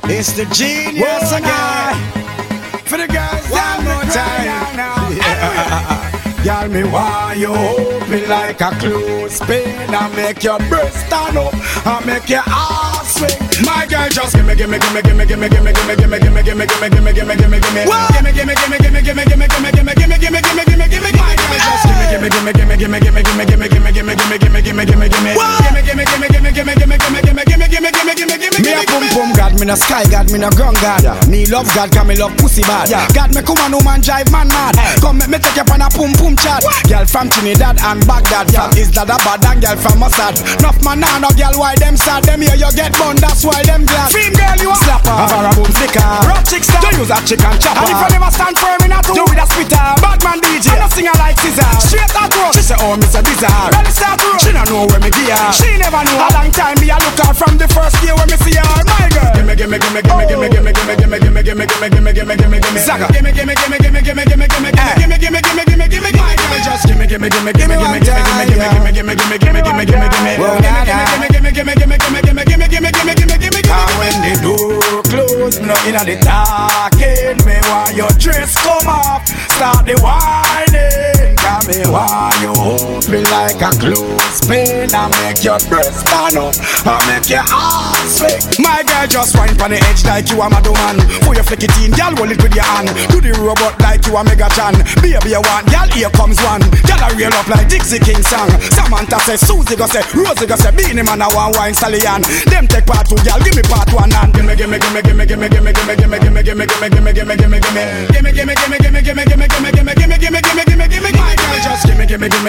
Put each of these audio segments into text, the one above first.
It's the genius again. For the girls, one more time. Yeah. Girl, me want you hold me like a clothespin and make your breast stand up and make your ass swing. My girl, just gimme. My girl, just gimme. Me a pum pum God, me no sky God, me no ground God. Me love God, cause me love pussy bad. God, me come on, no man drive man mad. Come make me take you on a pum pum chat. Girl from Trinidad and Baghdad, from Isla bad and girl from Mossad. Nuff man nah no girl, why them sad? Them here you get bun, that's why them glad. Fame girl you a slapper, a boom flicker. Rock chick star, you use a chicken chopper. And if you never stand firm in a two, do with a spitter. Bad man DJ, I no singer like Caesar. Straight out road, she say oh Mr. Bizarre. Ready start road, she no know where me gear. She never know a long time me a look her from the first year when me see her. My girl, gimme. Zaga, gimme. My girl, just gimme. When the door close, nothing on the talking. Me want your dress come off, start the whining. Cause me want you hold me like a clothespin and make your breast stand up and make your ass swing. My girl just whine on the edge like you a Madman. For your flick it in, girl hold it with your hand. Do the robot like you a Megatron. Baby you want, girl here comes one. Girl a reel up like Dixie King song. Samantha say, Susie go say, Rosie go say, Beanie Man a one wine stallion. Them take part two, girl give me part one and gimme. My girl just gimme.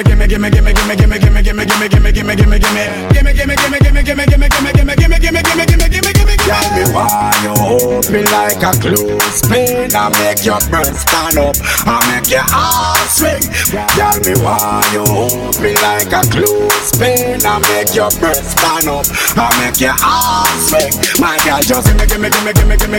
Girl, me want you hold me like a clothespin and make your breast stand up and make your ass swing. Girl, me want you hold me like a clothespin and make your breast stand up and make your ass swing. My girl just gimme. My girl just gimme.